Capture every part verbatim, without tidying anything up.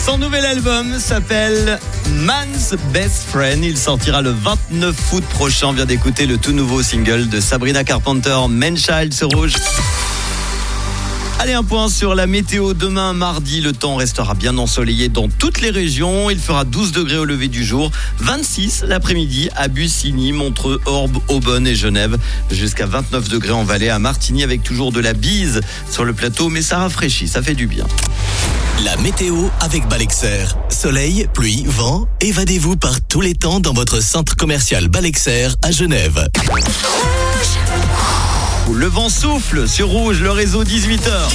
Son nouvel album s'appelle Man's Best Friend. Il sortira le vingt-neuf août prochain. On vient d'écouter le tout nouveau single de Sabrina Carpenter, Man Child sur Rouge. Allez, un point sur la météo. Demain, mardi, le temps restera bien ensoleillé dans toutes les régions. Il fera douze degrés au lever du jour, vingt-six l'après-midi à Bussigny, Montreux, Orbe, Aubonne et Genève. Jusqu'à vingt-neuf degrés en Valais, à Martigny, avec toujours de la bise sur le plateau. Mais ça rafraîchit, ça fait du bien. La météo avec Balexer. Soleil, pluie, vent. Évadez-vous par tous les temps dans votre centre commercial Balexer à Genève. Le vent souffle sur Rouge, le réseau dix-huit heures.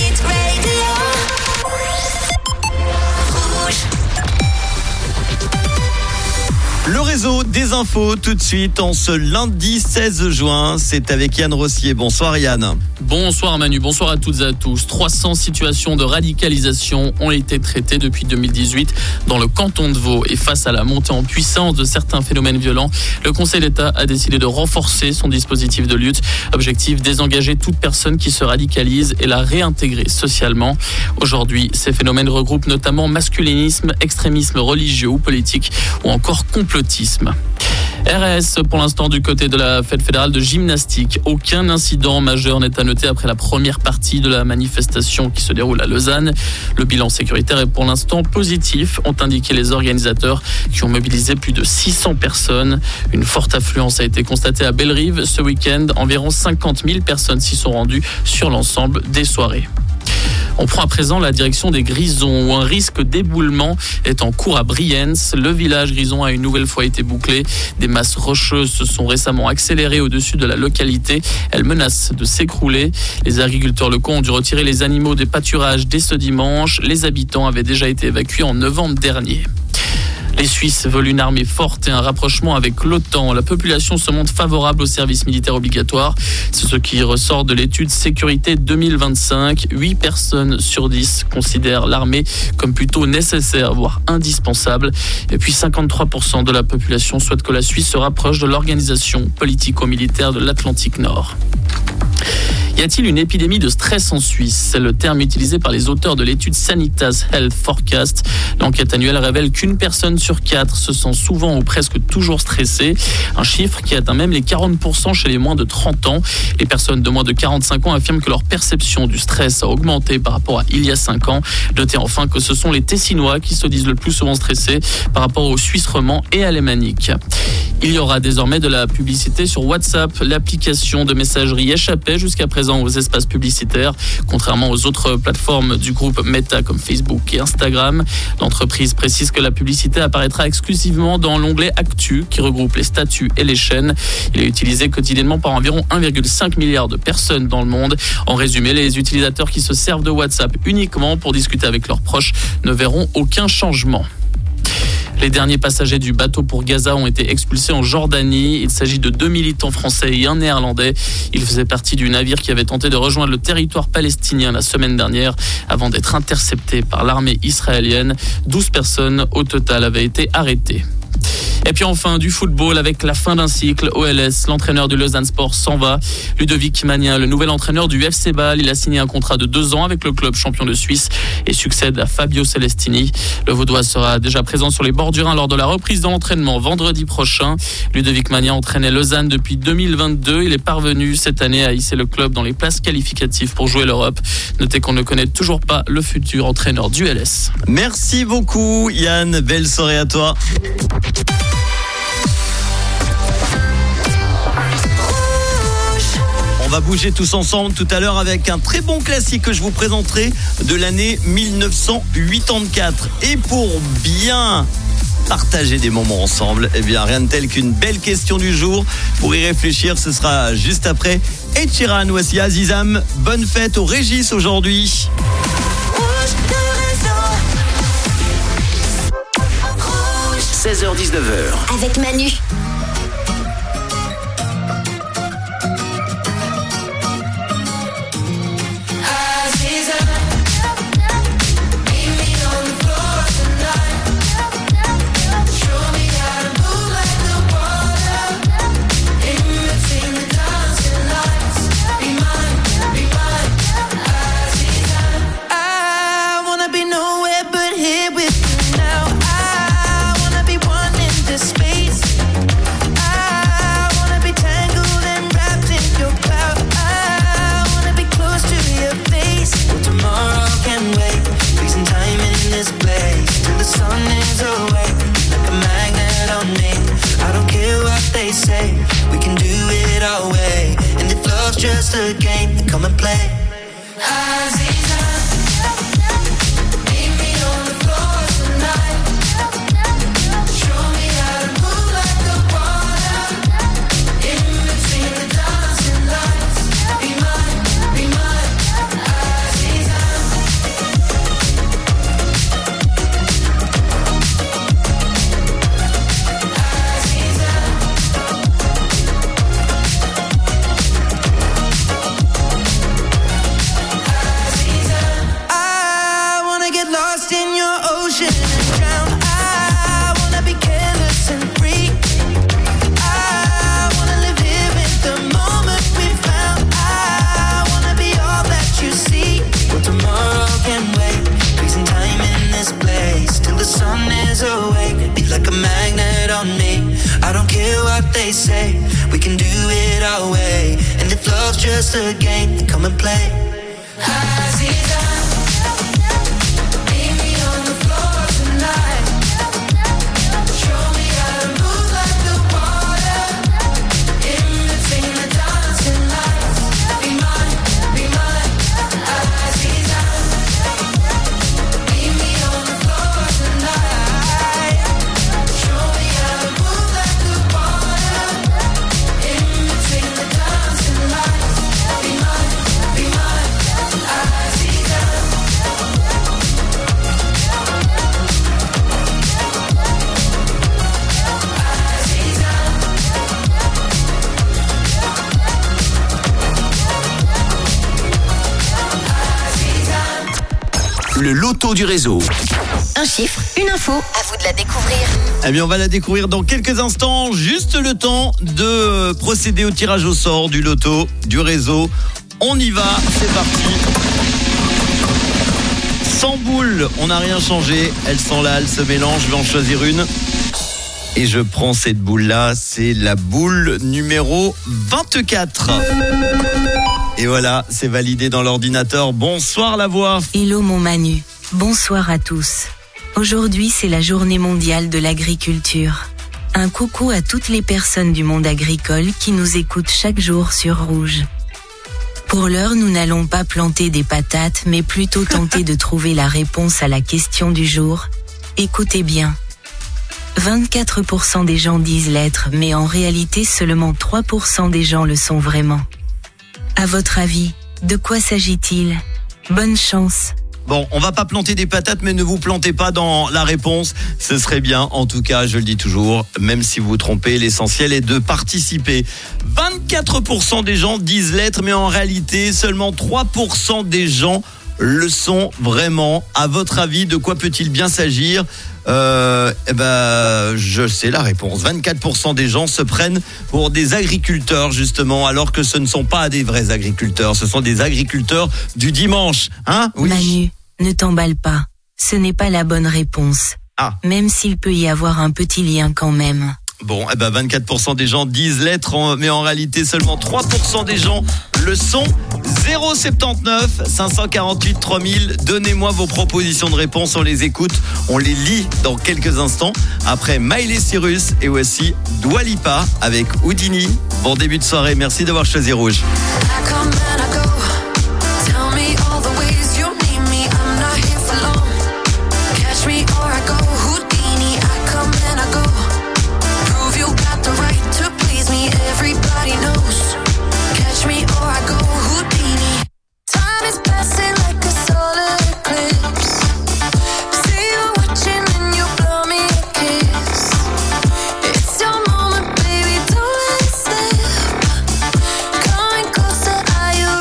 Le réseau des infos tout de suite en ce lundi seize juin. C'est avec Yann Rossier. Bonsoir Yann. Bonsoir Manu, bonsoir à toutes et à tous. trois cents situations de radicalisation ont été traitées depuis deux mille dix-huit dans le canton de Vaud. Et face à la montée en puissance de certains phénomènes violents, le Conseil d'État a décidé de renforcer son dispositif de lutte. Objectif, désengager toute personne qui se radicalise et la réintégrer socialement. Aujourd'hui, ces phénomènes regroupent notamment masculinisme, extrémisme religieux ou politique ou encore complotisme. R S pour l'instant du côté de la fête fédérale de gymnastique. Aucun incident majeur n'est à noter après la première partie de la manifestation qui se déroule à Lausanne. Le bilan sécuritaire est pour l'instant positif, ont indiqué les organisateurs qui ont mobilisé plus de six cents personnes. Une forte affluence a été constatée à Bellerive ce week-end. Environ cinquante mille personnes s'y sont rendues sur l'ensemble des soirées. On prend à présent la direction des Grisons où un risque d'éboulement est en cours à Brienz. Le village Grison a une nouvelle fois été bouclé. Des masses rocheuses se sont récemment accélérées au-dessus de la localité. Elles menacent de s'écrouler. Les agriculteurs locaux ont dû retirer les animaux des pâturages dès ce dimanche. Les habitants avaient déjà été évacués en novembre dernier. Les Suisses veulent une armée forte et un rapprochement avec l'OTAN. La population se montre favorable au service militaire obligatoire. C'est ce qui ressort de l'étude Sécurité deux mille vingt-cinq. huit personnes sur dix considèrent l'armée comme plutôt nécessaire, voire indispensable. Et puis cinquante-trois pour cent de la population souhaite que la Suisse se rapproche de l'organisation politico-militaire de l'Atlantique Nord. Y a-t-il une épidémie de stress en Suisse ? C'est le terme utilisé par les auteurs de l'étude Sanitas Health Forecast. L'enquête annuelle révèle qu'une personne sur quatre se sent souvent ou presque toujours stressée. Un chiffre qui atteint même les quarante pour cent chez les moins de trente ans. Les personnes de moins de quarante-cinq ans affirment que leur perception du stress a augmenté par rapport à il y a cinq ans. Notez enfin que ce sont les Tessinois qui se disent le plus souvent stressés par rapport aux Suisses romands et alémaniques. Il y aura désormais de la publicité sur WhatsApp. L'application de messagerie échappait jusqu'à présent aux espaces publicitaires, contrairement aux autres plateformes du groupe Meta comme Facebook et Instagram. L'entreprise précise que la publicité apparaîtra exclusivement dans l'onglet Actu qui regroupe les statuts et les chaînes. Il est utilisé quotidiennement par environ un virgule cinq milliard de personnes dans le monde. En résumé, les utilisateurs qui se servent de WhatsApp uniquement pour discuter avec leurs proches ne verront aucun changement. Les derniers passagers du bateau pour Gaza ont été expulsés en Jordanie. Il s'agit de deux militants français et un néerlandais. Ils faisaient partie du navire qui avait tenté de rejoindre le territoire palestinien la semaine dernière avant d'être interceptés par l'armée israélienne. douze personnes au total avaient été arrêtées. Et puis enfin, du football avec la fin d'un cycle. O L S, l'entraîneur du Lausanne Sport s'en va. Ludovic Magnin, le nouvel entraîneur du F C Bâle, il a signé un contrat de deux ans avec le club champion de Suisse et succède à Fabio Celestini. Le Vaudois sera déjà présent sur les bords du Rhin lors de la reprise de l'entraînement vendredi prochain. Ludovic Magnin entraînait Lausanne depuis deux mille vingt-deux. Il est parvenu cette année à hisser le club dans les places qualificatives pour jouer l'Europe. Notez qu'on ne connaît toujours pas le futur entraîneur du L S. Merci beaucoup Yann, belle soirée à toi. On va bouger tous ensemble tout à l'heure avec un très bon classique que je vous présenterai de l'année dix-neuf cent quatre-vingt-quatre. Et pour bien partager des moments ensemble, eh bien rien de tel qu'une belle question du jour. Pour y réfléchir, ce sera juste après Ed Sheeran. Voici Azizam. Bonne fête au Régis aujourd'hui. seize heures dix-neuf heures. Avec Manu. I wanna be nowhere but here with you. ocean and drown. I wanna be careless and free. I wanna live here in the moment we found. I wanna be all that you see. But tomorrow can wait. Freezing time in this place till the sun is awake. Be like a magnet on me. I don't care what they say. We can do it our way. And if love's just a game, then come and play. Aziza, meet me on the floor tonight. Show me how to move like the water. In between the dancing lights. Be mine, be mine. Aziza, meet me on the floor tonight. Show me how to move like the water. In between the dancing lights. Be mine, be mine. Aziza. Le loto du réseau. Un chiffre, une info, à vous de la découvrir. Eh bien, on va la découvrir dans quelques instants. Juste le temps de procéder au tirage au sort du loto, du réseau. On y va, c'est parti. cent boules, on n'a rien changé. Elles sont là, elles se mélangent. Je vais en choisir une. Et je prends cette boule-là. C'est la boule numéro vingt-quatre. Et voilà, c'est validé dans l'ordinateur. Bonsoir la voix. Hello mon Manu, bonsoir à tous. Aujourd'hui c'est la journée mondiale de l'agriculture. Un coucou à toutes les personnes du monde agricole qui nous écoutent chaque jour sur Rouge. Pour l'heure nous n'allons pas planter des patates mais plutôt tenter de trouver la réponse à la question du jour. Écoutez bien. vingt-quatre pour cent des gens disent l'être mais en réalité seulement trois pour cent des gens le sont vraiment. À votre avis, de quoi s'agit-il ? Bonne chance. Bon, on va pas planter des patates, mais ne vous plantez pas dans la réponse. Ce serait bien, en tout cas, je le dis toujours, même si vous vous trompez, l'essentiel est de participer. vingt-quatre pour cent des gens disent l'être, mais en réalité, seulement trois pour cent des gens le sont vraiment. À votre avis, de quoi peut-il bien s'agir ? Euh, eh ben, je sais la réponse. vingt-quatre pour cent des gens se prennent pour des agriculteurs, justement, alors que ce ne sont pas des vrais agriculteurs. Ce sont des agriculteurs du dimanche, hein ? Oui. Manu, ne t'emballe pas. Ce n'est pas la bonne réponse. Ah. Même s'il peut y avoir un petit lien quand même. Bon, eh ben, vingt-quatre pour cent des gens disent l'être, mais en réalité, seulement trois pour cent des gens le sont. zéro soixante-dix-neuf cinq cent quarante-huit trois mille. Donnez-moi vos propositions de réponse, on les écoute, on les lit dans quelques instants. Après Miley Cyrus et aussi Dua Lipa avec Houdini. Bon début de soirée, merci d'avoir choisi Rouge. Are you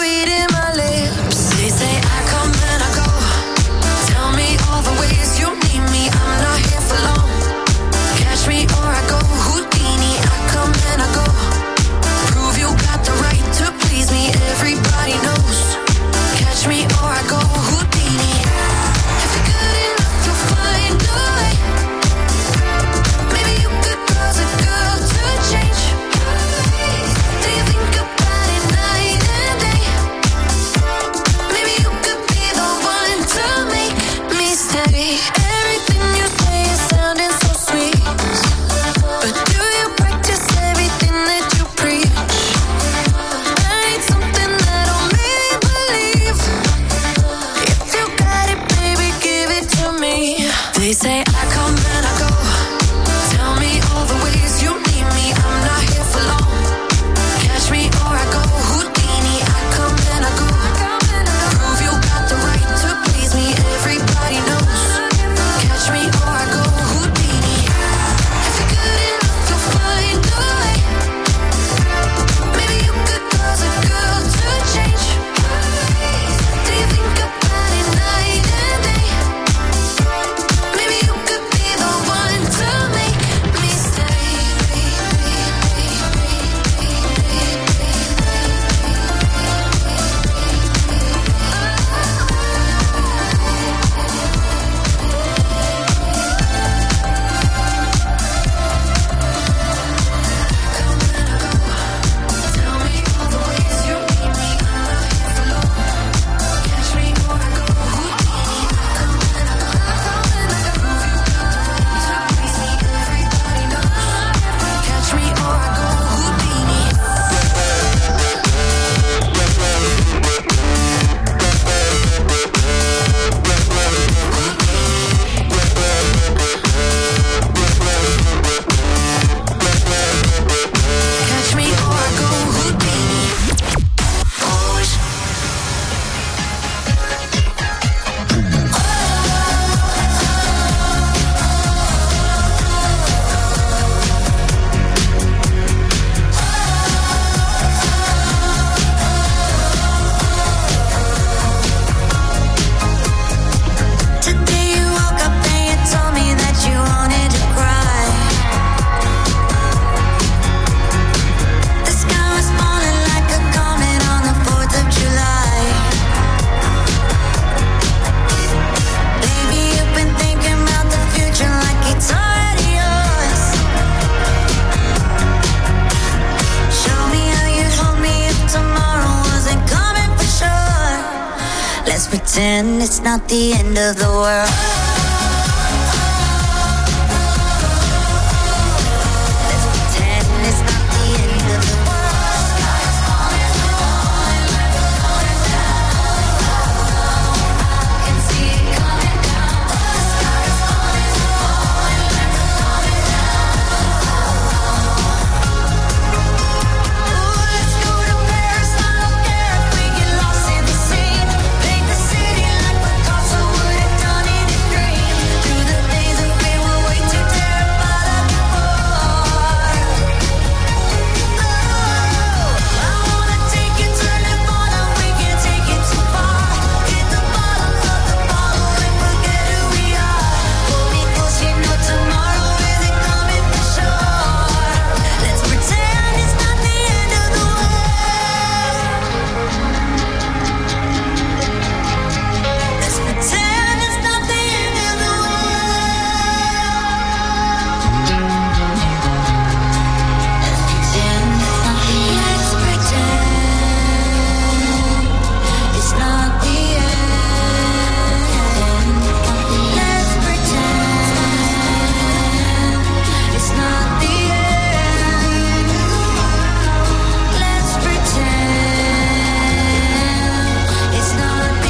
pretend it's not the end of the world. Let's pretend it's not the end of the world. Sky's falling, falling, falling down. I can see it coming down. The sky's falling, falling, falling down. Ooh, let's go to Paris. I don't care if we get lost in the scene. Paint the city like Picasso would have done it in dreams. Through the days of pain, we're way too terrified of the fall. Oh, I wanna take it, turn it on, and we can take it too far. Hit the bottom of the bottle and forget who we are. Hold me close, you know tomorrow isn't coming for sure. Let's pretend it's not the end of the world. Let's pretend it's not the end of the world. Let's pretend it's not the end. Let's pretend it's not the end. Let's pretend it's not the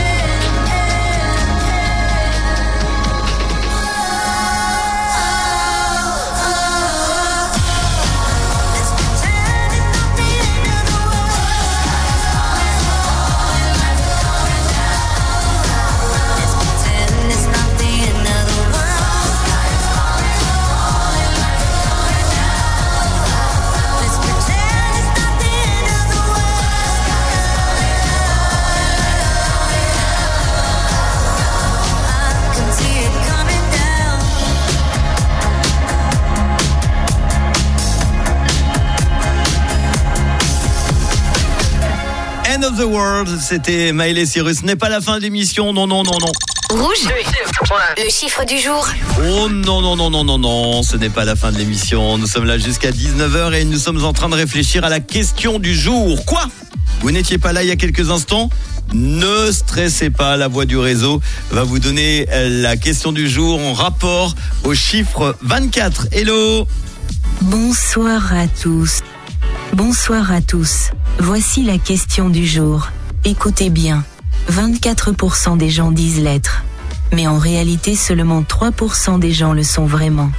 End of the World, c'était Miley Cyrus. Ce n'est pas la fin de l'émission, non, non, non, non. Rouge, le chiffre du jour. Oh non, non, non, non, non, non, ce n'est pas la fin de l'émission. Nous sommes là jusqu'à dix-neuf heures et nous sommes en train de réfléchir à la question du jour. Quoi ? Vous n'étiez pas là il y a quelques instants ? Ne stressez pas, la voix du réseau va vous donner la question du jour en rapport au chiffre vingt-quatre. Hello ! Bonsoir à tous. Bonsoir à tous. Voici la question du jour. Écoutez bien. vingt-quatre pour cent des gens disent l'être. Mais en réalité, seulement trois pour cent des gens le sont vraiment.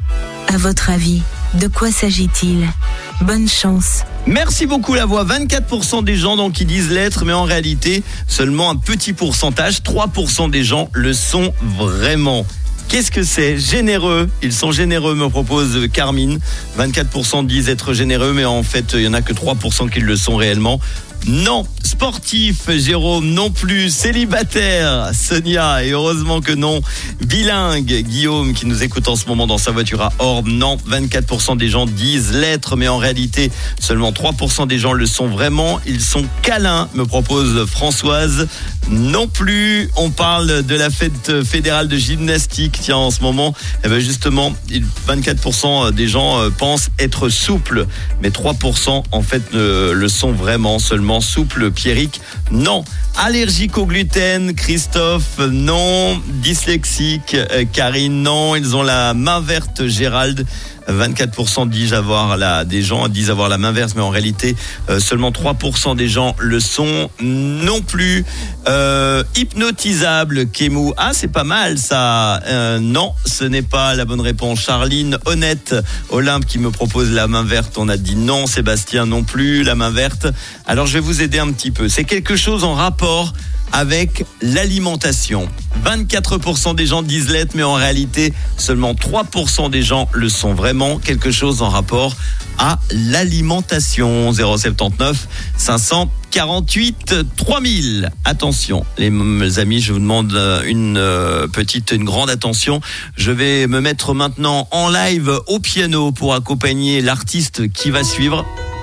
À votre avis, de quoi s'agit-il ? Bonne chance. Merci beaucoup la voix. vingt-quatre pour cent des gens donc qui disent l'être, mais en réalité, seulement un petit pourcentage, trois pour cent des gens le sont vraiment. Qu'est-ce que c'est ? Généreux. Ils sont généreux, me propose Carmine. vingt-quatre pour cent disent être généreux, mais en fait, il n'y en a que trois pour cent qui le sont réellement. Non. Sportif, Jérôme, non plus. Célibataire, Sonia, et heureusement que non. Bilingue, Guillaume, qui nous écoute en ce moment dans sa voiture à Orbe, non. vingt-quatre pour cent des gens disent l'être, mais en réalité, seulement trois pour cent des gens le sont vraiment. Ils sont câlins, me propose Françoise. Non plus. On parle de la fête fédérale de gymnastique. Tiens, en ce moment, eh ben justement, vingt-quatre pour cent des gens pensent être souples, mais trois pour cent en fait le sont vraiment, seulement souple. Pierrick, non. Allergique au gluten, Christophe, non. Dyslexique, Karine, non. Ils ont la main verte, Gérald. vingt-quatre pour cent disent avoir la, des gens disent avoir la main verte, mais en réalité, euh, seulement trois pour cent des gens le sont non plus. Euh, hypnotisable, Kémou. Ah, c'est pas mal ça. Euh, non, ce n'est pas la bonne réponse. Charline, honnête, Olympe qui me propose la main verte. On a dit non. Sébastien non plus, la main verte. Alors, je vais vous aider un petit peu. C'est quelque chose en rapport avec l'alimentation. vingt-quatre pour cent des gens disent l'être, mais en réalité, seulement trois pour cent des gens le sont vraiment. Quelque chose en rapport à l'alimentation. zéro sept neuf cinq cent quarante-huit trois mille. Attention, les amis, je vous demande une petite, une grande attention. Je vais me mettre maintenant en live au piano pour accompagner l'artiste qui va suivre.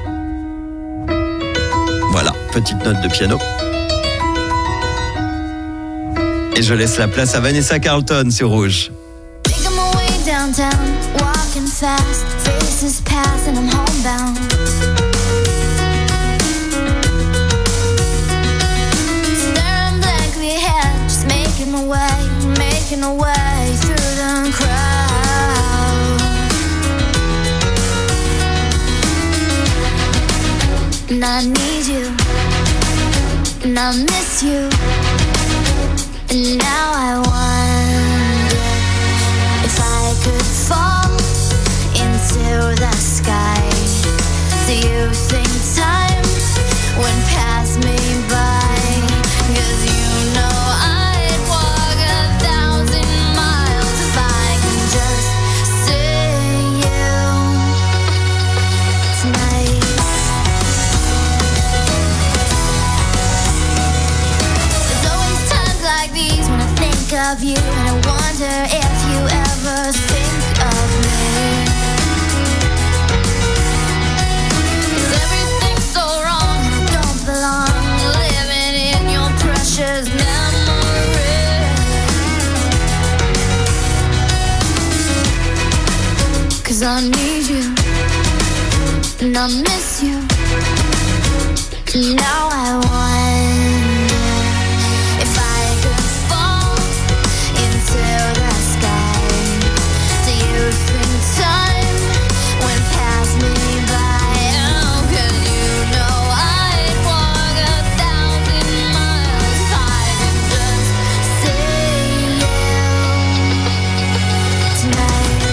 Voilà, petite note de piano. Et je laisse la place à Vanessa Carlton sur Rouge. Making my way downtown, walking fast, faces pass and I'm homebound. Staring blankly away, making a way through the crowd. And I need you, and I miss you, and now I wonder if I could fall into the sky. Do you think time would pass me by? 'Cause you know I'd walk a thousand miles if I can just see you tonight. There's always times like these when I think of you, and I wonder if you ever think of me. Living in your precious memory. 'Cause I need you, and I miss you, and now I wonder if I could fall into the sky. Do you think time would pass me by? Oh, 'cause you know I'd walk a thousand miles if I could just see you tonight.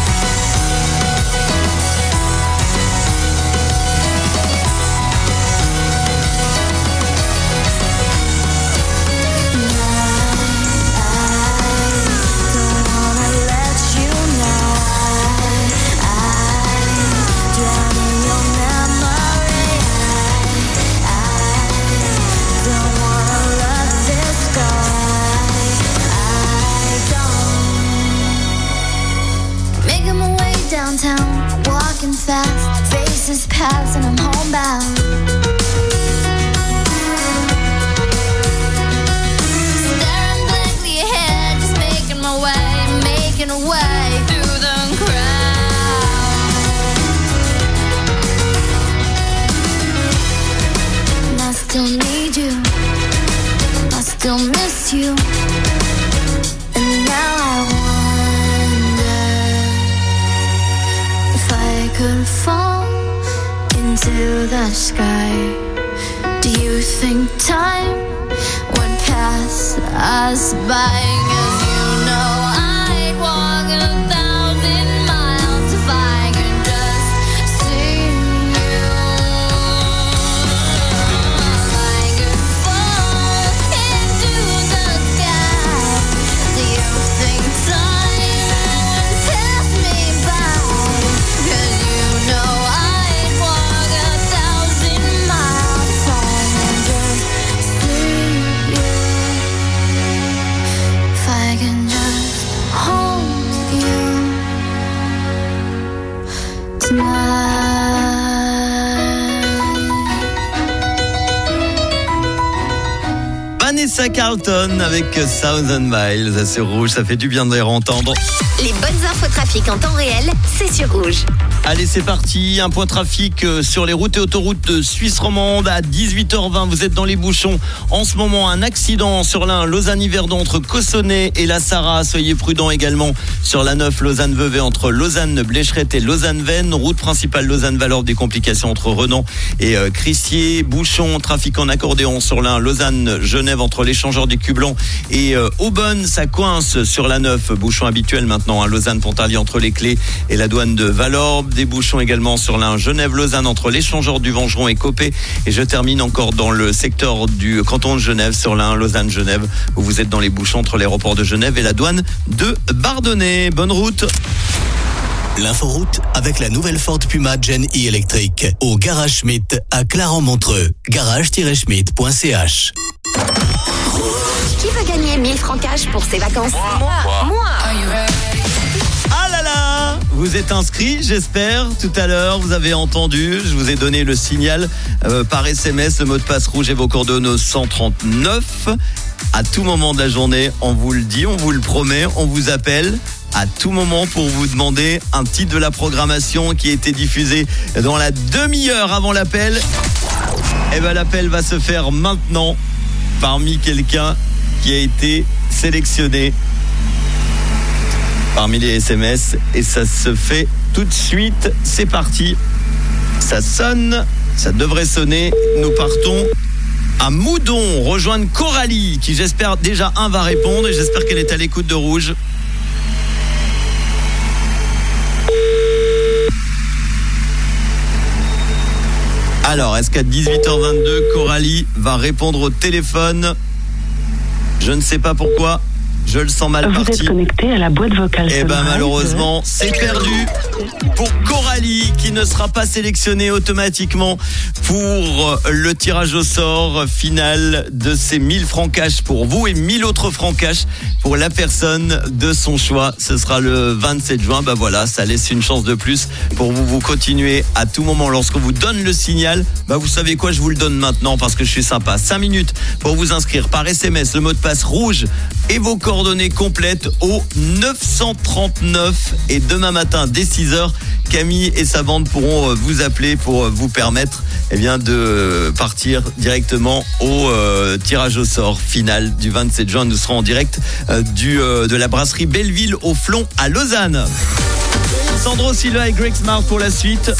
Downtown, walking fast, faces pass and I'm homebound. Staring blankly ahead, just making my way, making a way through the crowd. And I still need you, I still miss you, and now I wonder if I could fall into the sky. Do you think time would pass us by? 'Cause you know I'd walk a thousand miles if I could just see you. If I could fall into the sky. Do you think time would pass me by? 'Cause you know I'd walk a thousand miles if I can just see you. If I can just hold you tonight. Vanessa Carlton avec Thousand Miles sur Rouge, ça fait du bien de les entendre. Les bonnes infos trafic en temps réel, c'est sur Rouge. Allez, c'est parti. Un point trafic sur les routes et autoroutes suisse romande à dix-huit heures vingt. Vous êtes dans les bouchons. En ce moment, un accident sur l'Ain, Lausanne-Yverdon entre Cossonay et la Sarraz. Soyez prudents également sur la neuf Lausanne-Vevey entre Lausanne-Blécherette et Lausanne-Vennes. Route principale Lausanne-Valorbe, des complications entre Renan et euh, Crissier. Bouchon, trafic en accordéon sur l'Ain, Lausanne-Genève entre l'échangeur du Cublan et euh, Aubonne. Ça coince sur la neuf. Bouchon habituel maintenant, hein, Lausanne-Pontarlier entre les Clés et la douane de Valorbe. Des bouchons également sur l'Ain, Genève-Lausanne entre l'échangeur du Vengeron et Copé. Et je termine encore dans le secteur du canton de Genève sur l'Ain, Lausanne-Genève, où vous êtes dans les bouchons entre l'aéroport de Genève et la douane de Bardonnay. Bonne route. L'inforoute avec la nouvelle Ford Puma Gen E électrique au Garage Schmitt à Clarens-Montreux. garage tiret schmitt point c h. Qui veut gagner mille francs cash pour ses vacances? Moi, moi. Ah là là, vous êtes inscrits, j'espère. Tout à l'heure, vous avez entendu, je vous ai donné le signal euh, par S M S, le mot de passe rouge et vos coordonnées au cent trente-neuf. À tout moment de la journée, on vous le dit, on vous le promet, on vous appelle à tout moment pour vous demander un titre de la programmation qui a été diffusé dans la demi-heure avant l'appel. Et ben l'appel va se faire maintenant parmi quelqu'un qui a été sélectionné parmi les S M S et ça se fait tout de suite. C'est parti. Ça sonne, ça devrait sonner. Nous partons à Moudon, rejoindre Coralie qui j'espère déjà un va répondre et j'espère qu'elle est à l'écoute de Rouge. Alors, est-ce qu'à dix-huit heures vingt-deux, Coralie va répondre au téléphone? Je ne sais pas pourquoi. Je le sens mal Vous parti. êtes connecté à la boîte vocale. Eh ben Sunrise. malheureusement, c'est perdu pour Coralie qui ne sera pas sélectionnée automatiquement pour le tirage au sort final de ces mille francs cash pour vous et mille autres francs cash pour la personne de son choix. Ce sera le vingt-sept juin. Bah voilà, ça laisse une chance de plus pour vous. Vous continuez à tout moment lorsqu'on vous donne le signal. Bah vous savez quoi, je vous le donne maintenant parce que je suis sympa. cinq minutes pour vous inscrire par S M S, le mot de passe rouge et vos coordonnées complètes au neuf cent trente-neuf. Et demain matin dès six heures, Camille et sa bande pourront vous appeler pour vous permettre eh bien, de partir directement au euh, tirage au sort final du vingt-sept juin. Nous serons en direct euh, du, euh, de la brasserie Belleville au Flon à Lausanne. Sandro Silva et Greg Smart pour la suite.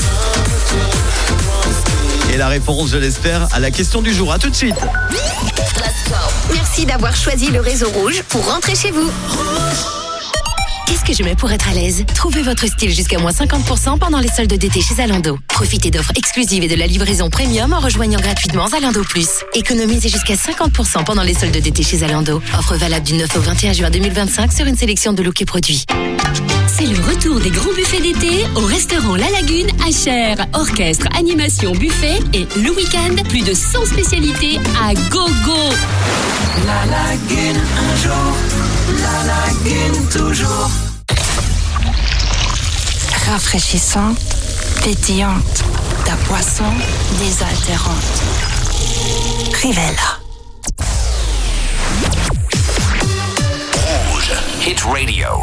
Et la réponse, je l'espère, à la question du jour. À tout de suite. Merci d'avoir choisi le réseau Rouge pour rentrer chez vous. Qu'est-ce que je mets pour être à l'aise? Trouvez votre style jusqu'à moins cinquante pour cent pendant les soldes d'été chez Zalando. Profitez d'offres exclusives et de la livraison premium en rejoignant gratuitement Zalando Plus. Économisez jusqu'à cinquante pour cent pendant les soldes d'été chez Zalando. Offre valable du neuf au vingt et un juin deux mille vingt-cinq sur une sélection de looks et produits. C'est le retour des grands buffets d'été au restaurant La Lagune à Cher. Orchestre, animation, buffet et le week-end, plus de cent spécialités à gogo. La Lagune un jour, La Lagune toujours. Rafraîchissante, pétillante, ta boisson désaltérante. Rivella. Rouge Hit Radio.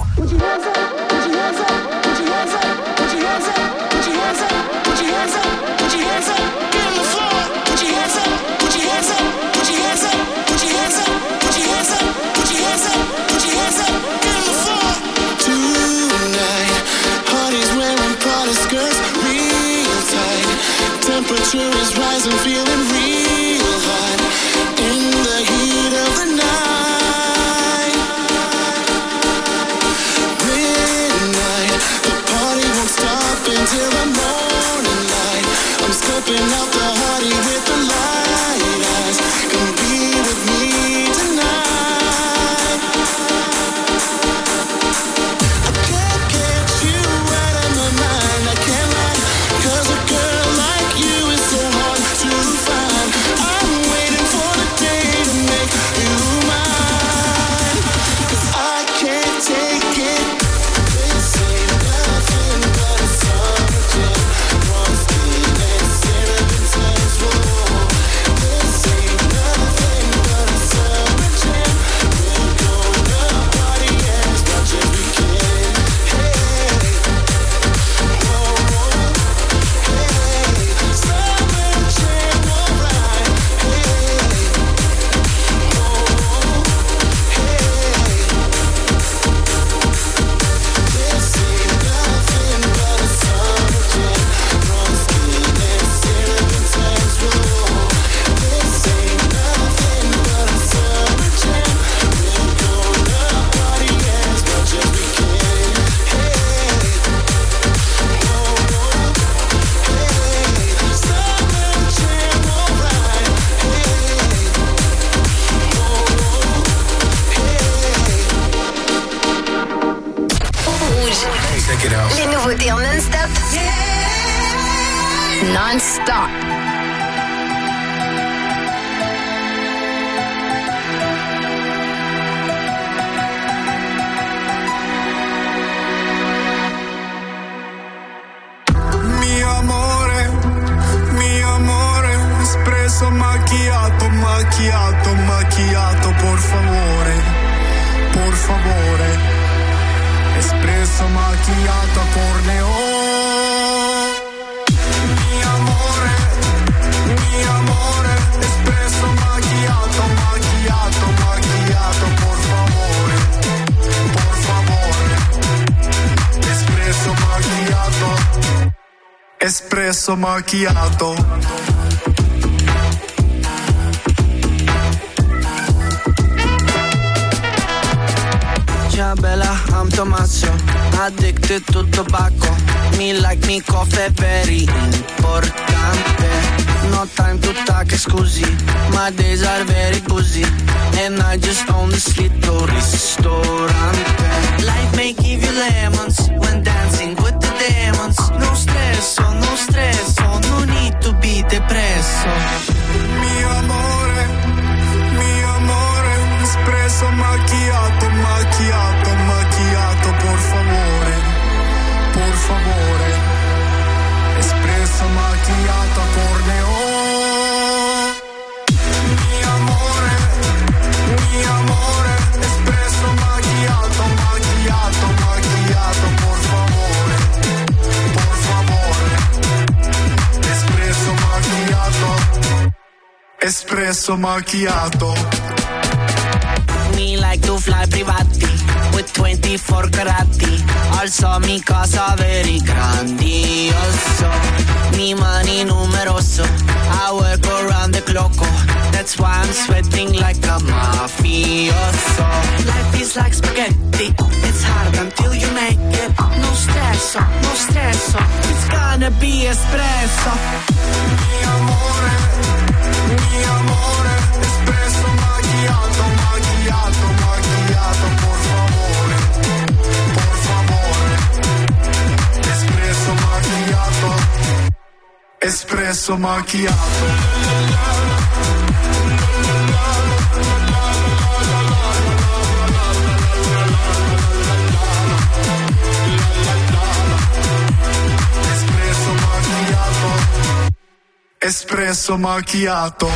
Temperature is rising, feeling real hot in the heat of the night. Midnight, the party won't stop until the morning light. I'm stepping out the party with the light eyes. Come be with me tonight. I can't get you out of my mind, I can't lie, 'cause a girl like you is so hard to find. I'm waiting for the day to make you mine, 'cause I can't take it. This ain't nothing but a summer jam. One steam and cinnamon tans roll. This ain't nothing but a summer jam. We're gonna party as much as we can. Hey, whoa, whoa. Hey, summer jam, alright. Hey, whoa, whoa. Hey, this ain't nothing but a summer jam. One steam and cinnamon tans roll. This ain't nothing but a summer jam. We're gonna party as much as we can. Hey, whoa, whoa. Hey, summer jam, alright. Hey, whoa, whoa. Rouge. Les nouveautés en non-stop. Non-stop. Mi amore, mi amore, espresso macchiato, macchiato, macchiato, por favore, por favore, espresso macchiato a corneo. Mi amore, mi amore, espresso macchiato, macchiato, macchiato. espresso macchiato. Ciao bella, I'm Tommaso, addicted to tobacco. Me like me coffee very importante. No time to talk, scusi, my days are very busy. And I just own this little ristorante. Life may give you lemons when dancing with the demons. No stress, oh, no stress, oh, no need to be depresso. Mio amore, mio amore, espresso macchiato, macchiato, macchiato, por favore, por favore, espresso macchiato, corneo. Mio amore, mio amore, espresso macchiato, macchiato, macchiato, por favore, por favore, espresso macchiato, espresso macchiato. Me like to fly privati with twenty-four carati. Also mi casa very grandioso. Mi money numeroso. I work around the clock. That's why I'm sweating like a mafioso. Life is like spaghetti. It's hard until you make it. No stress, no stress. It's gonna be espresso. Mi amore, mi amore, espresso macchiato, macchiato, macchiato, por favore, por favore, espresso macchiato, espresso macchiato. Espresso macchiato.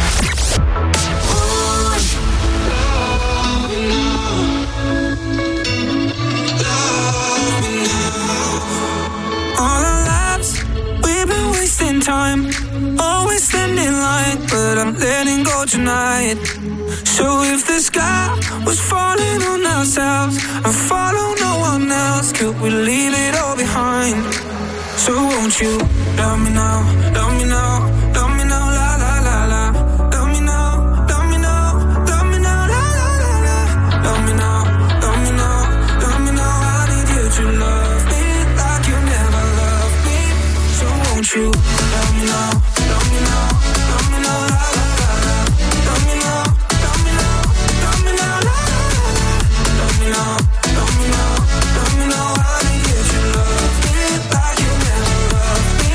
All our lives, we've been wasting time, always standing in line, but I'm letting go tonight. So if the sky was falling on ourselves and follow no one else, could we leave it all behind? So won't you love me now, love me now, love me now, la la la la. Love me now, love me now, love me now, la la la la. Love me now, love me now, love me now. I need you to love me like you never loved me. So won't you love me now, love me now, love me now, la la la la. Love me now, love me now, love me now, la la la la. Love me now, love me now, love me now. I need you to love me like you never loved me.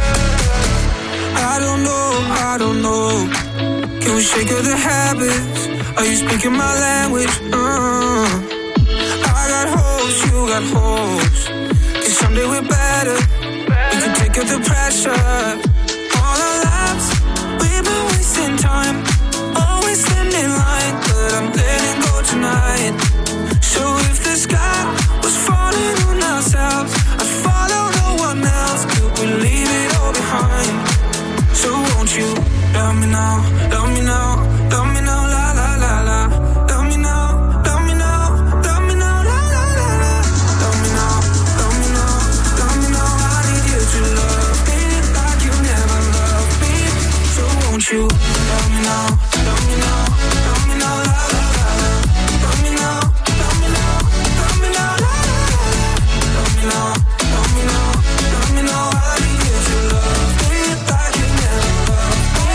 I don't know, I don't know. Can we shake of the habits? Are you speaking my language? Uh, I got hopes, you got hopes. Cause someday we're better. We can take out the pressure. All our lives, we've been wasting time, always standing in line, but I'm letting go tonight. So if the sky was falling on ourselves, I'd follow no one else. Could we leave it all behind? So won't you love me now, love me now, love me now, la la la la. Love me now, love me now, love me now, la la la la. Love me now, love me now, love me now. I need you to love me like you never loved me. So won't you love me now, love me now, love me now, la la la la. Love me now, love me now, love me now, la la la la. Love me now, love me now, love me now. I need you to love me like you never loved me.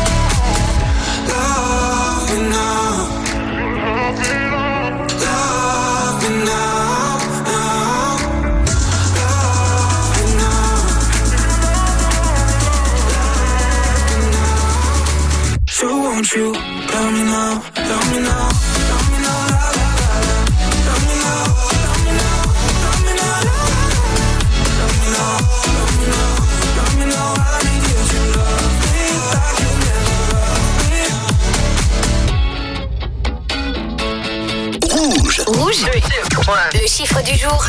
Love me now, love me now, now, love me now. So won't you love me now, love me now, love me now, la la la la. Love me now, love me now, love me now, la la la la. Love me now, love me now, love me now. I need you to love me like you never loved me. Rouge. Rouge. Le chiffre du jour.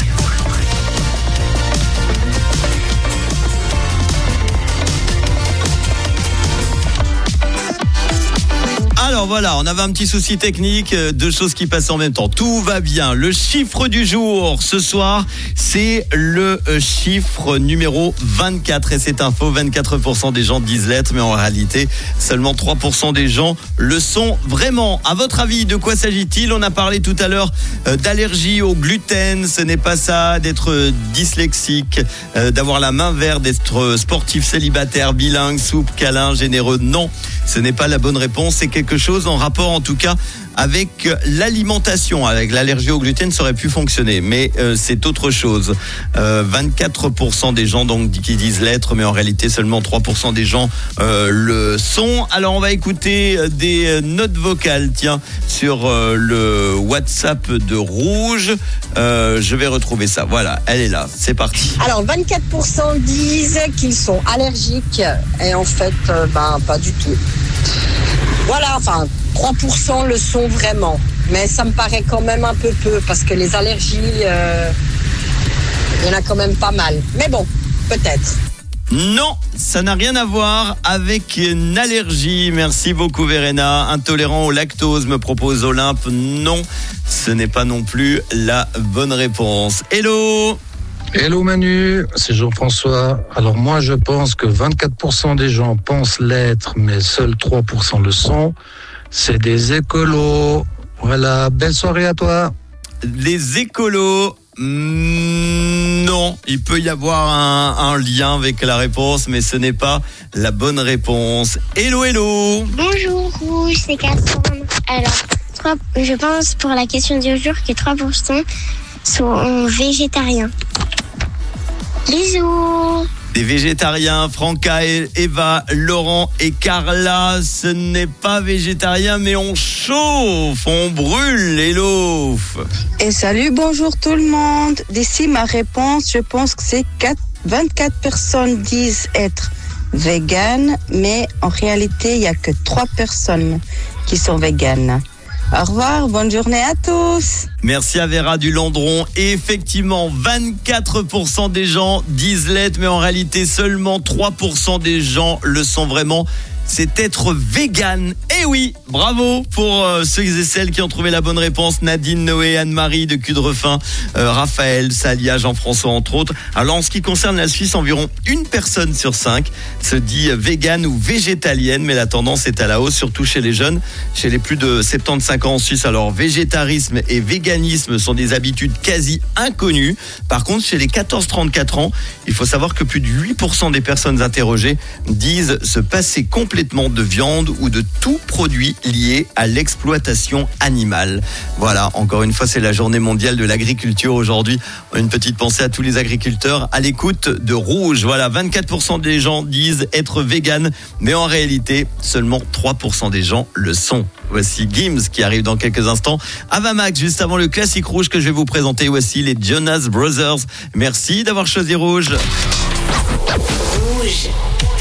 Alors voilà, on avait un petit souci technique, euh, deux choses qui passent en même temps. Tout va bien. Le chiffre du jour ce soir, c'est le euh, chiffre numéro vingt-quatre. Et c'est un faux, vingt-quatre pour cent des gens disent l'être, mais en réalité, seulement trois pour cent des gens le sont vraiment. À votre avis, de quoi s'agit-il ? On a parlé tout à l'heure euh, d'allergie au gluten. Ce n'est pas ça, d'être euh, dyslexique, euh, d'avoir la main verte, d'être euh, sportif, célibataire, bilingue, souple, câlin, généreux. Non, ce n'est pas la bonne réponse. C'est quelque chose en rapport en tout cas avec l'alimentation. Avec l'allergie au gluten, ça aurait pu fonctionner, mais euh, c'est autre chose. Euh, vingt-quatre pour cent des gens donc qui disent l'être, mais en réalité seulement trois pour cent des gens euh, le sont. Alors on va écouter des notes vocales, tiens, sur euh, le WhatsApp de Rouge. Euh, je vais retrouver ça. Voilà, elle est là. C'est parti. Alors vingt-quatre pour cent disent qu'ils sont allergiques et en fait, euh, ben pas du tout. Voilà, enfin, trois pour cent le sont vraiment. Mais ça me paraît quand même un peu peu parce que les allergies, euh, il y en a quand même pas mal. Mais bon, peut-être. Non, ça n'a rien à voir avec une allergie. Merci beaucoup Verena. Intolérant au lactose, me propose Olympe. Non, ce n'est pas non plus la bonne réponse. Hello! Hello Manu, c'est Jean-François. Alors moi je pense que vingt-quatre pour cent des gens pensent l'être, mais seuls trois pour cent le sont. C'est des écolos. Voilà, belle soirée à toi. Les écolos, mm, non, il peut y avoir un, un lien avec la réponse, mais ce n'est pas la bonne réponse. Hello, hello. Bonjour Rouge, c'est Cassandre. Alors, trois- je pense pour la question du jour que trois pour cent sont végétariens. Bisous. Des végétariens, Franca, et Eva, Laurent et Carla, ce n'est pas végétarien, mais on chauffe, on brûle, hello. Et salut, bonjour tout le monde. D'ici ma réponse, je pense que c'est quatre- vingt-quatre personnes disent être véganes, mais en réalité, il n'y a que trois personnes qui sont véganes. Au revoir, bonne journée à tous. Merci à Vera du Landron. Et effectivement, vingt-quatre pour cent des gens disent l'être, mais en réalité, seulement trois pour cent des gens le sont vraiment. C'est être vegan. Eh oui, bravo pour euh, ceux et celles qui ont trouvé la bonne réponse. Nadine, Noé, Anne-Marie de Cudrefin, euh, Raphaël, Salia, Jean-François, entre autres. Alors, en ce qui concerne la Suisse, environ une personne sur cinq se dit vegan ou végétalienne, mais la tendance est à la hausse, surtout chez les jeunes, chez les plus de soixante-quinze ans en Suisse. Alors, végétarisme et véganisme sont des habitudes quasi inconnues. Par contre, chez les quatorze trente-quatre ans, il faut savoir que plus de huit pour cent des personnes interrogées disent se passer complètement de viande ou de tout produit lié à l'exploitation animale. Voilà, encore une fois, c'est la journée mondiale de l'agriculture aujourd'hui. Une petite pensée à tous les agriculteurs à l'écoute de Rouge. Voilà, vingt-quatre pour cent des gens disent être vegan, mais en réalité, seulement trois pour cent des gens le sont. Voici Gims qui arrive dans quelques instants. Avamax, juste avant le classique Rouge que je vais vous présenter. Voici les Jonas Brothers. Merci d'avoir choisi Rouge. Rouge.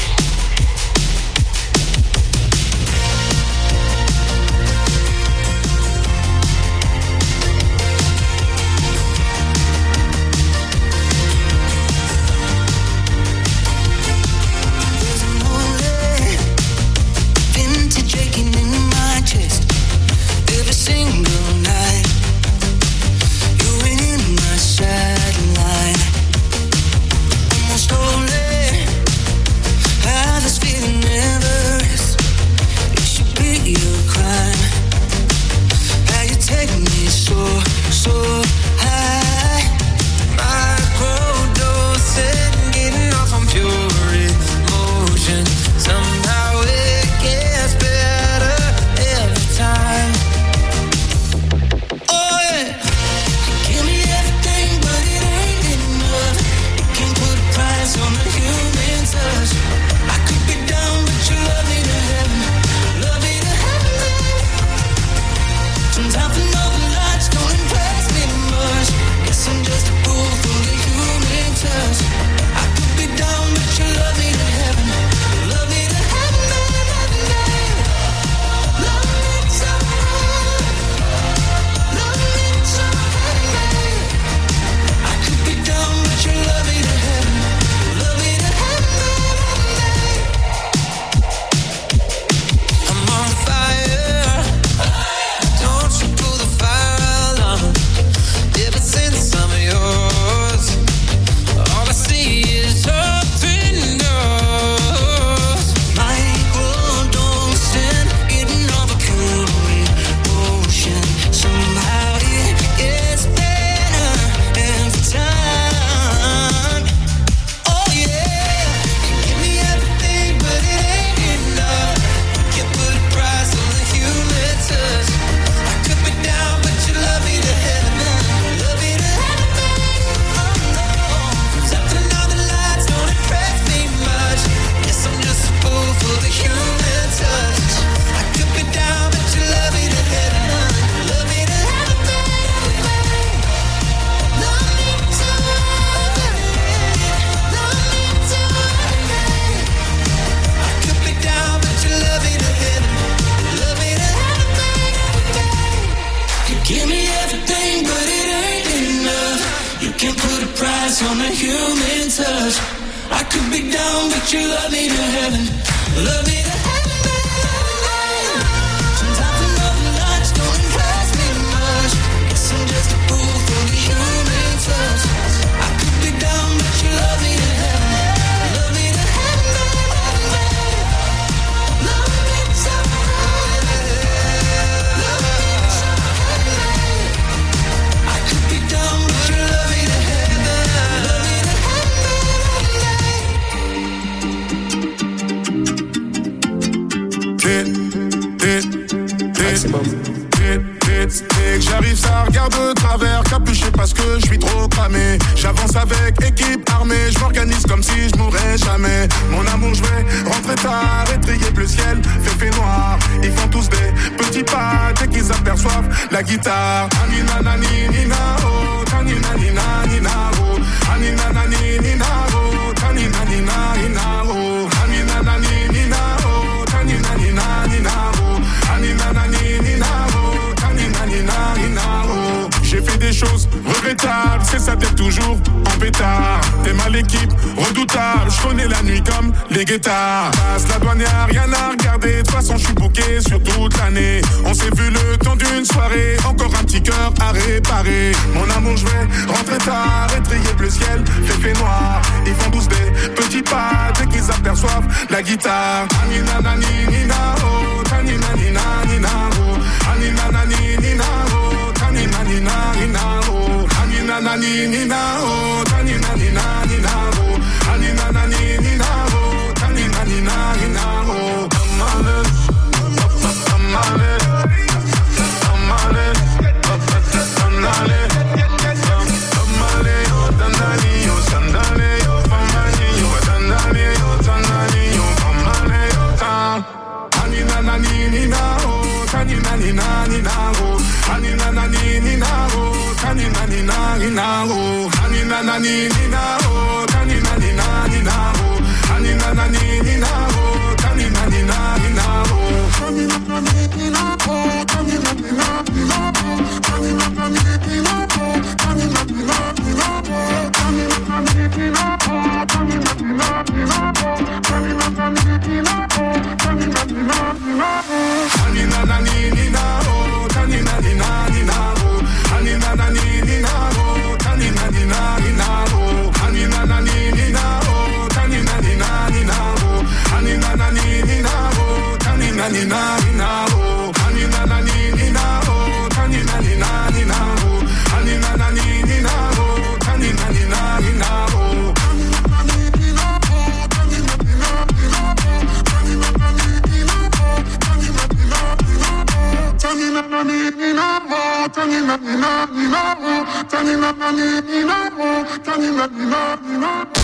Vintage aching in my chest every single night. You're in my sideline, almost holy. eyes on a human touch. I could be down, but you love me to heaven. Love me to heaven, baby. Sometimes I know the lights don't impress me much. Guess I'm just a fool for the human touch. I could be down, but you love me to heaven. Love me to heaven, baby. Love me so heaven. Love me so heaven. I could be down, but you love me to heaven. Love me to J'arrive, ça regarde de travers, capuché parce que je suis trop cramé. J'avance avec équipe armée, je m'organise comme si je mourrais jamais. Mon amour, je vais rentrer tard, étrier le ciel, fait fait noir. Ils font tous des petits pas dès qu'ils aperçoivent la guitare. Anina nani nina oh, tanina nina nina oh, anina nani nina oh, tanina nina nina oh, anina nani nina oh, tanina nina nina oh, anina nani nina oh, tanina nina nina oh. J'ai fait des choses regrettables, c'est ça t'es toujours en pétard. T'es mal équipe, redoutable, je connais la nuit comme les guettards. Passe la douane, y'a rien à regarder, de toute façon je suis booké sur toute l'année. On s'est vu le temps d'une soirée, encore un petit cœur à réparer. Mon amour, je vais rentrer tard, étrier le ciel, fait fait noir. Ils font tous des petits pas dès qu'ils aperçoivent la guitare. Anina nani nina oh, tanina nina nina oh, anina nani nina oh, tanina nina nina oh, anina nani nina oh, tanina nina nina oh, anina nani nina oh, tanina nina nina oh. I'm on it, I'm on it, I'm on it, I'm on it. Tanina nina nina oh, tanina nani nina oh, tanina nina nina oh, tanina nani nina oh, tanina nina nina oh, tanina nani nina oh, tanina nina nina oh, tanina nani nina oh, tanina nina nina oh, tanina nani nina oh, tanina nina nina oh, tanina nani nina oh, tanina nina nina oh, tanina nani nina oh, tanina nina nina oh, tanina nani nina oh, tanina nina nina oh, tanina nani nina oh, tanina nina nina oh, tanina nani nina oh, tanina nina nina oh, tanina nani nina oh, tanina nina nina oh, tanina nani nina oh, tanina nina nina oh, tanina nani nina oh, tanina nina nina oh. Tanina nani nina oh, tanina nina nina oh, tanina nani nina oh, tanina nina nina oh.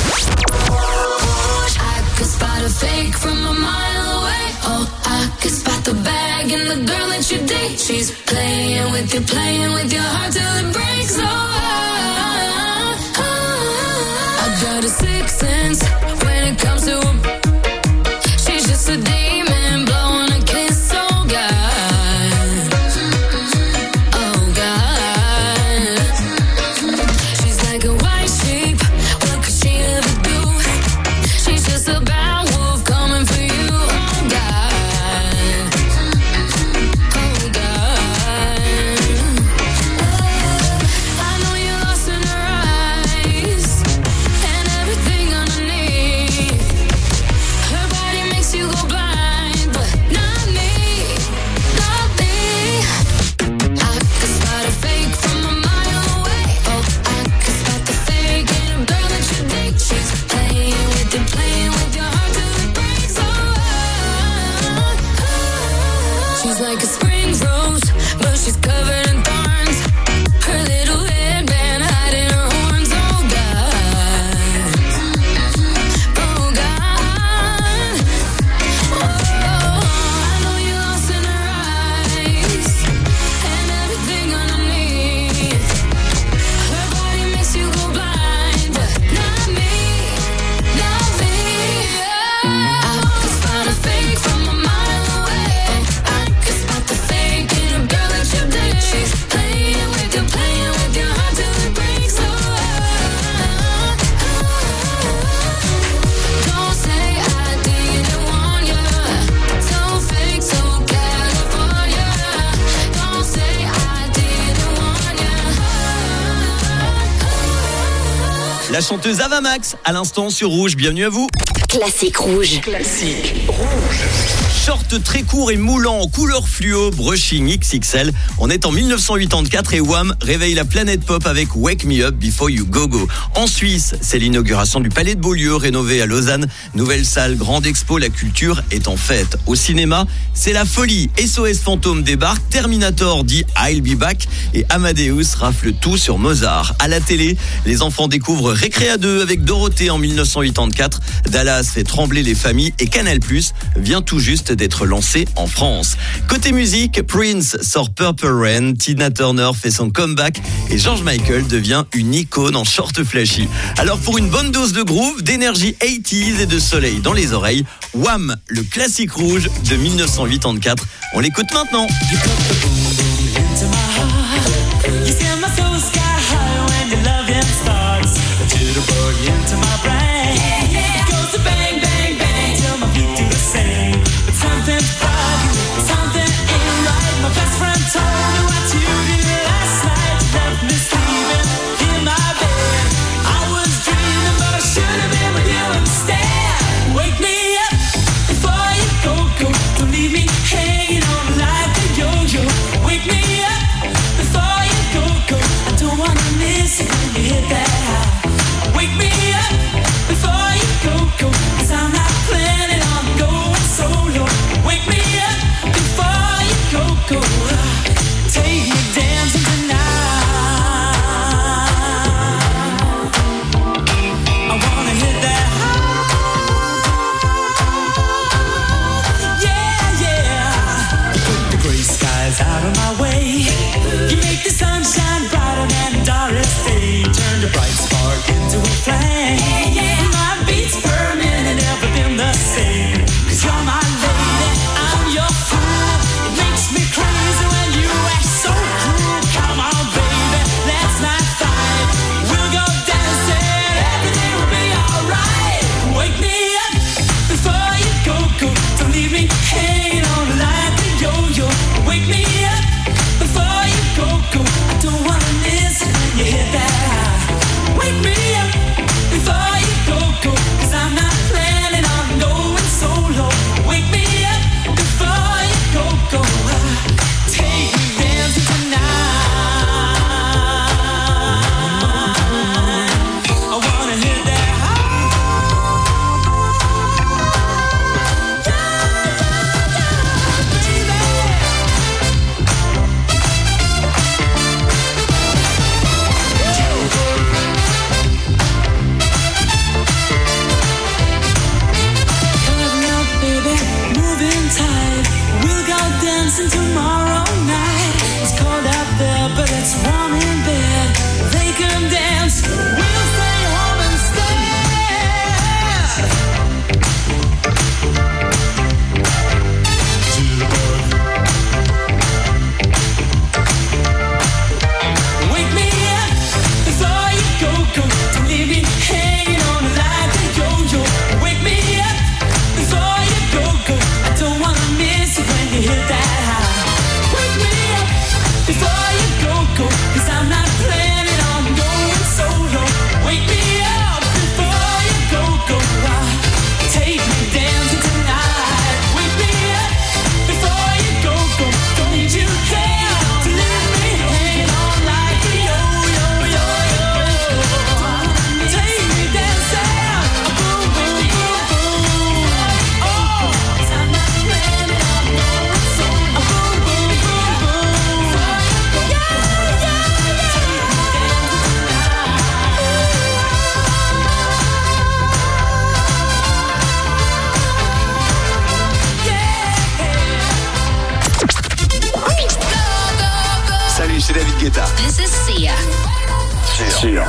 I could spot a fake from a mile away. Oh, I could spot the bag and the girl that you date. She's playing with you, playing with your heart till it breaks. Oh, I, I, I got a sixth sense when it comes to a, she's just a demon blowing a kiss. Oh God, oh God, she's like a white sheep. What could she ever do? She's just a bad wolf coming for you. Oh God, oh God, I know La chanteuse Ava Max, à l'instant sur Rouge. Bienvenue à vous. Classique rouge. Classique rouge. Short très court et moulant en couleur fluo, brushing X X L. On est en dix-neuf cent quatre-vingt-quatre et Wham réveille la planète pop avec Wake Me Up Before You Go Go. En Suisse, c'est l'inauguration du Palais de Beaulieu rénové à Lausanne. Nouvelle salle, grande expo, la culture est en fête. Au cinéma, c'est la folie. S O S Fantôme débarque, Terminator dit I'll be back et Amadeus rafle tout sur Mozart. À la télé, les enfants découvrent Récréa deux avec Dorothée en dix-neuf cent quatre-vingt-quatre. Dallas fait trembler les familles et Canal+ vient tout juste d'être lancé en France. Côté musique, Prince sort Purple Rain, Tina Turner fait son comeback et George Michael devient une icône en short flashy. Alors pour une bonne dose de groove, d'énergie quatre-vingt-dix et de soleil dans les oreilles, Wham, le classique rouge de dix-neuf cent quatre-vingt-quatre. On l'écoute maintenant. This is Sia. Sia.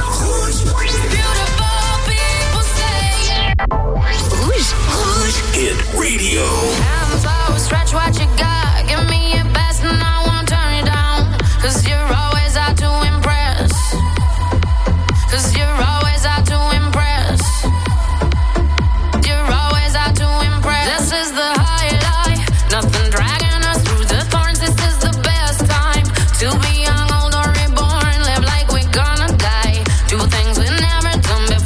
Rouge. Rouge. Hit radio. Hands out, stretch what you got. Give me your best and I won't turn you down. Cause you're always out to impress. Cause you're always out to impress. You're always out to impress. This is the highlight. Nothing dragging us through the thorns. This is the best time to be young, old or reborn. Live like we're gonna die. Do things we never done before.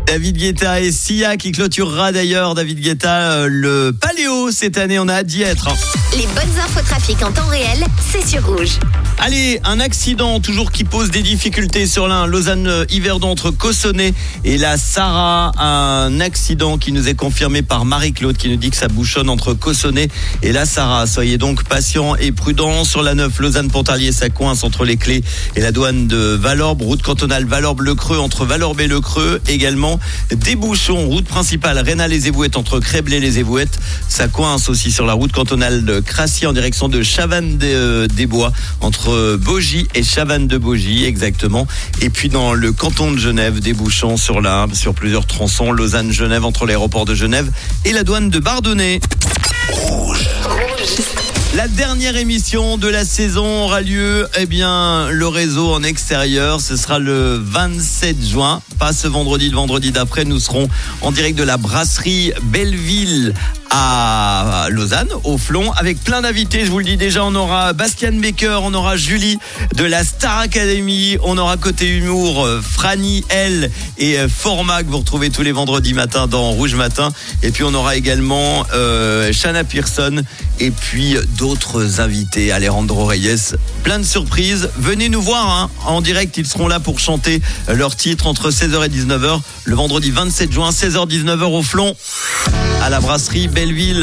David Guetta et Sia qui clôturera d'ailleurs, David Guetta, euh, le Paléo cette année. On a hâte d'y être. Les bonnes infos trafic en temps réel, c'est sur Rouge. Allez, un accident toujours qui pose des difficultés sur l'un. Lausanne-Yverdon entre Cossonay et la Sarah. Un accident qui nous est confirmé par Marie-Claude qui nous dit que ça bouchonne entre Cossonay et la Sarah. Soyez donc patients et prudents. Sur la neuf, Lausanne-Pontarlier, ça coince entre les Clés et la douane de Valorbe. Route cantonale Valorbe-le-Creux entre Valorbe et le Creux. Également des bouchons. Route principale Rénal-les-Évouettes entre Crèble et les Évouettes. Ça coince aussi sur la route cantonale de Crassier en direction de Chavannes-des-Bois entre Bogie et Chavannes-de-Bogie exactement. Et puis dans le canton de Genève, des bouchons sur la sur plusieurs tronçons. Lausanne-Genève entre l'aéroport de Genève et la douane de Bardonnay. Rouge. La dernière émission de la saison aura lieu, eh bien, le réseau en extérieur. Ce sera le vingt-sept juin. Pas ce vendredi, le vendredi d'après. Nous serons en direct de la brasserie Belleville à Lausanne, au Flon, avec plein d'invités. Je vous le dis déjà, on aura Bastian Baker, on aura Julie de la Star Academy, on aura côté humour Franny, elle et Format que vous retrouvez tous les vendredis matins dans Rouge Matin. Et puis on aura également euh, Shanna Pearson et puis d'autres invités, Alejandro Reyes. Plein de surprises. Venez nous voir hein, en direct, ils seront là pour chanter leur titre entre seize heures et dix-neuf heures le vendredi vingt-sept juin, seize heures dix-neuf heures au Flon, à la brasserie Belleville.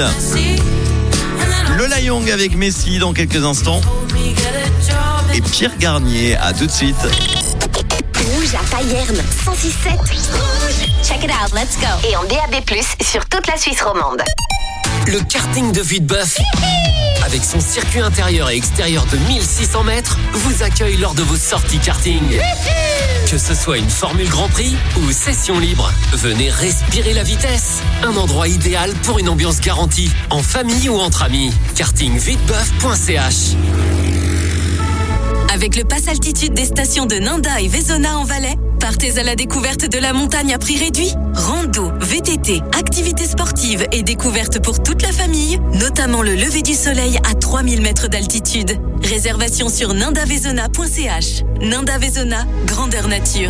Lola Young avec Messi dans quelques instants. Et Pierre Garnier, à tout de suite. Rouge à Payerne, cent six sept. Check it out, let's go. Et en D A B plus, sur toute la Suisse romande. Le karting de Vuitbeuf, avec son circuit intérieur et extérieur de mille six cents mètres, vous accueille lors de vos sorties karting. Que ce soit une Formule Grand Prix ou session libre, venez respirer la vitesse. Un endroit idéal pour une ambiance garantie, en famille ou entre amis. karting vuitbeuf point c h. Avec le pass altitude des stations de Ninda et Vezona en Valais, partez à la découverte de la montagne à prix réduit. Rando, V T T, activités sportives et découvertes pour toute la famille, notamment le lever du soleil à trois mille mètres d'altitude. Réservation sur ninda vezona point c h. Ninda Vezona, grandeur nature.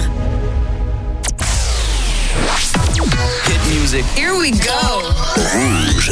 Hit music. Here we go. Rouge.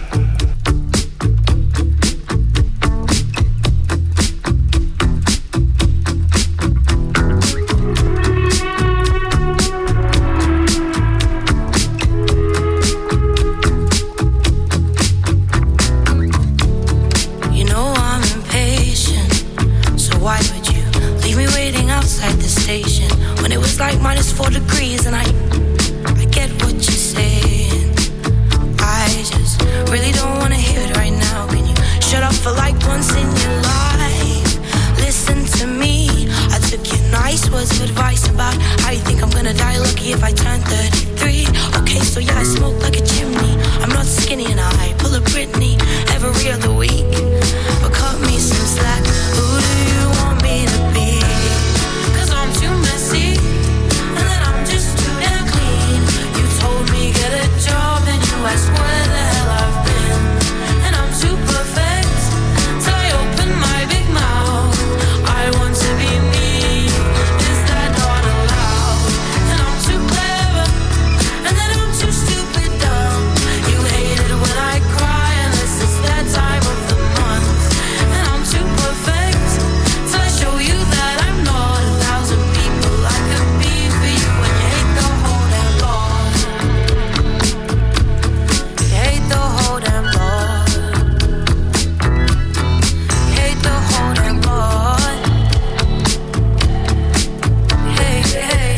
When it was like minus four degrees and I I get what you're saying. I just really don't wanna hear it right now. Can you shut up for like once in your life? Listen to me. I took your nice words of advice about how you think I'm gonna die lucky if I turn thirty-three. Okay, so yeah, I smoke like a chimney. I'm not skinny and I pull a Britney every other week. But cut me some slack. Who do you want me to be? Too messy, and then I'm just too damn clean. You told me get a job, then you asked where the hell I've been. And I'm too perfect, till I open my big mouth. I want to be me, is that not allowed? And I'm too clever, and then I'm too stupid dumb. You hate it when I cry, unless it's that time of the month. And I'm too perfect, till I show you that I'm not a thousand people I could be for you. And you hate the whole damn lot. You hate the whole damn lot. You hate the whole damn lot. Hey, hey.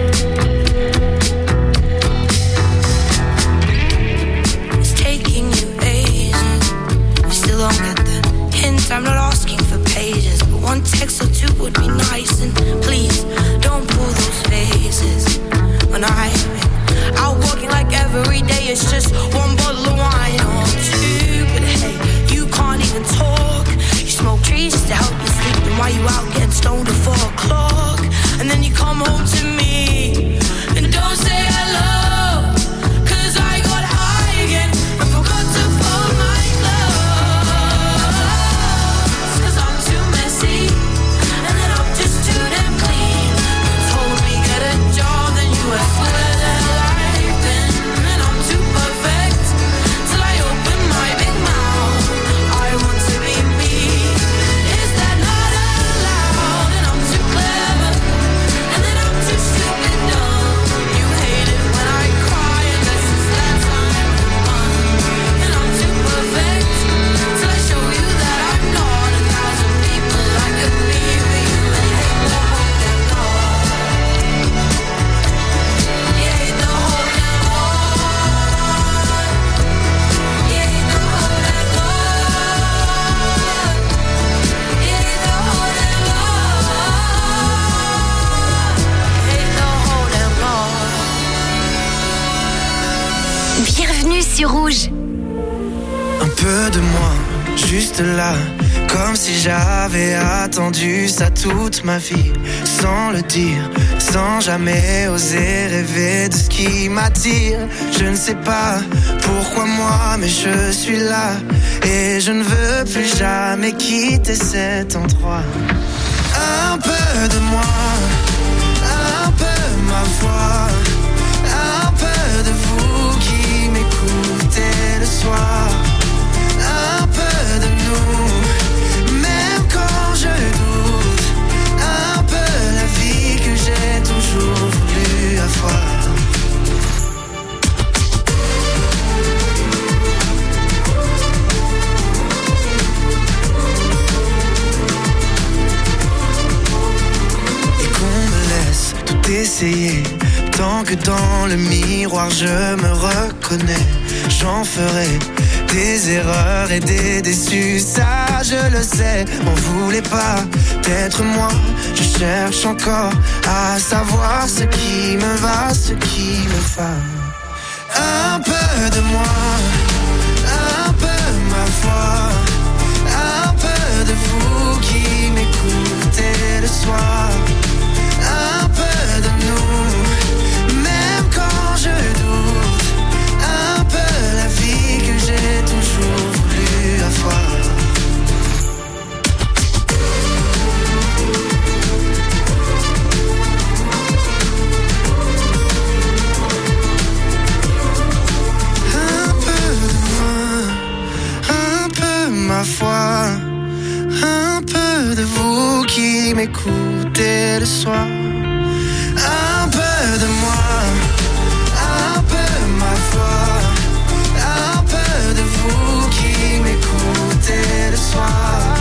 It's taking you ages. You still don't get the hint. I'm not asking for pages, but one text or two would be nice. And please don't pull those faces when I'm out walking like every day. It's just one bottle of wine or two. But hey, you can't even talk. You smoke trees just to help you sleep. Then why you out getting stoned at four o'clock? And then you come home to me and don't say hello. 'Cause I got high again and forgot to fold my clothes. 'Cause I'm too messy, and then I'm just too damn clean. You told me get a job, then you asked where the hell sur Rouge. Un peu de moi, juste là, comme si j'avais attendu ça toute ma vie, sans le dire, sans jamais oser rêver de ce qui m'attire. Je ne sais pas pourquoi moi, mais je suis là, et je ne veux plus jamais quitter cet endroit. Un peu de moi, un peu ma voix, un peu de vous qui m'écoutez le soir. Un peu de nous, même quand je doute. Un peu la vie que j'ai toujours voulu avoir. Et qu'on me laisse tout essayer, tant que dans le miroir je me reconnais. J'en ferai des erreurs et des déçus, ça je le sais. On voulait pas d'être moi, je cherche encore à savoir ce qui me va, ce qui me va. Un peu de moi, un peu ma voix, un peu de vous qui m'écoutez le soir. Un peu de nous, même quand je doute. Un peu la vie que j'ai toujours voulu avoir. Un peu de moi, un peu ma foi, un peu de vous qui m'écoutez le soir. Un peu de moi, un peu ma foi, un peu de vous qui m'écoutez le soir.